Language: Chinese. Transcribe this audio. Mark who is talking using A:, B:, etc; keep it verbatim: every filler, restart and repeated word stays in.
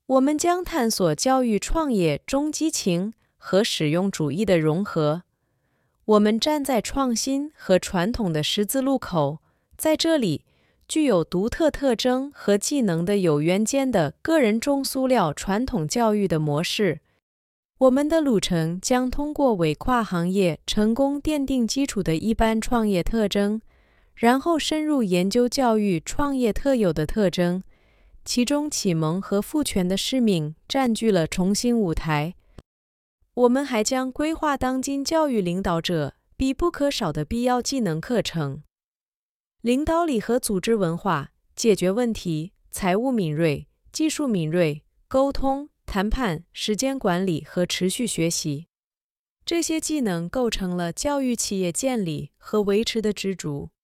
A: 我们将探索教育创业中激情和实用主义的融合。我们站在创新和传统的十字路口，在这里，具有独特特征和技能的有缘间的个人重塑料传统教育的模式。我们的路程将通过为跨行业成功奠定基础的一般创业特征，然后深入研究教育创业特有的特征，其中启蒙和赋权的使命占据了重新舞台。我们还将规划当今教育领导者必不可少的必要技能课程。领导力和组织文化、解决问题、财务敏锐、技术敏锐、沟通、谈判、时间管理和持续学习，这些技能构成了教育企业建立和维持的支柱。